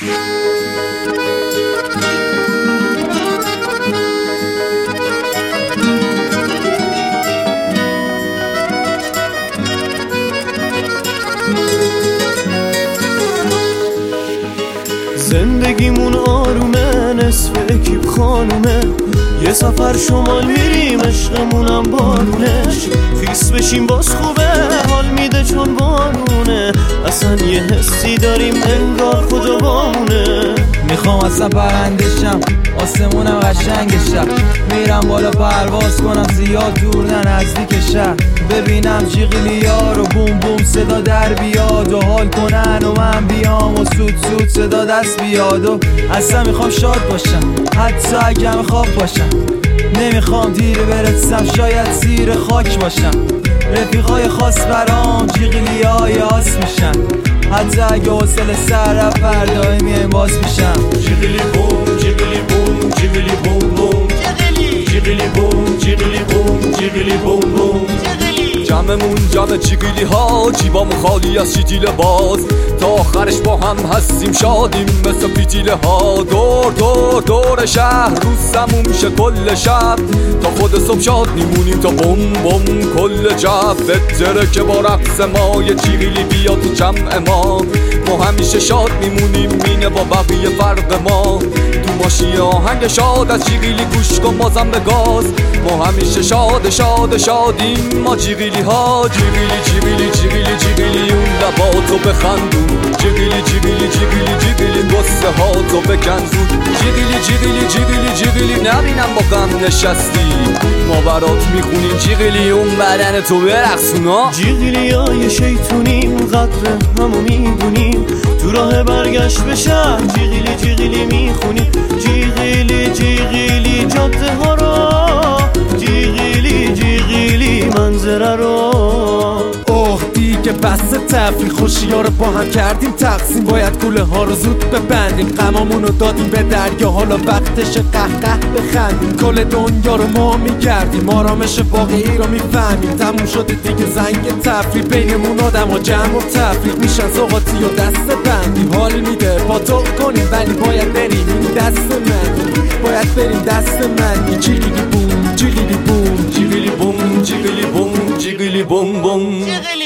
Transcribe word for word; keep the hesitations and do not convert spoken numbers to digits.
زندگیمون آرومه، نصف اکیب خانومه، یه سفر شمال میریم عشقمونم بارونش، خیس بشیم باز خوبه، حال میده چون بارونه، اصلا یه حسی داریم انگار خدا بامونه. میخوام اصلا پرندشم، آسمونم قشنگشم، میرم بالا پرواز کنم زیاد دور نه نزدیک شهر، ببینم جیغیلیا رو بوم بوم صدا در بیاد و حال کنن و من بیام و سود سود صدا دست بیاد و اصلا میخوام شاد باشم حتی اگه خواب باشم، نمیخوام دیر برسم شاید زیر خاک باشم، رفیقای خاص برام جیغیلیای آس میشن حتی اگه حوصله سر رفت فردای میایم باز میشم. جیغیلی بوم جیغیلی بوم جیغیلی بوم بوم جیغیلی بوم جیغیلی بوم جیغیلی بوم بوم. جمعمون جمع جیغیلی ها، جیبامون خالی از شیتیل باز، تا آخرش با هم هستیم شادیم مثل پیتیله ها، دور دور دور شهر روز سموم شه کل شب، تا خود صبح شاد میمونیم تا بوم بوم کل جب، بهتره که با رقص ما یه جیغیلی بیا تو جمع ما، ما همیشه شاد میمونیم مینه با بقیه فرق ما، تو ماشی آهنگ شاد از جیغیلی گوش کن بازم به گاز، ما همیشه شاد شاد شادیم ما جیغیلی ها، جیغیلی جیغیلی جیغیلی جیغیلی اون لباتو بخندون، جیغیلی جیغیلی جیغیلی جیغیلی قصه ها تو بکن زود، جیغیلی جیغیلی جیغیلی جیغیلی نبینم با غم نشستی، ما برات میخونیم جیغیلی اون بدن تو برقصونا. جیغیلی های شیطونیم قدر همو میدونیم، تو راه برگشت به شهر جیغیلی جیغیلی میخونیم، جیغیلی جیغیلی جاده ها رو، جیغیلی جیغیلی منظره رو. اوه دیگه بس تفریح، خوشی‌ها رو با هم کردیم تقسیم، باید کوله ها رو زود ببندیم، غمامونو دادیم به دریا حالا وقتش قهقه بخندیم، کل دنیا رو ما میگردیم آرامش واقعی رو میفهمیم، تموم شده دیگه زنگ تفریح، بینمون آدم و جمع و تفریق میشن سوقاتی و دست بندیم، حال میده با تو کنیم ولی باید بریم این دست من، باید بریم دست من. جیغیلی بوم جیغیلی بوم جیغیلی بوم جیغیلی بوم جیغیلی بوم بوم.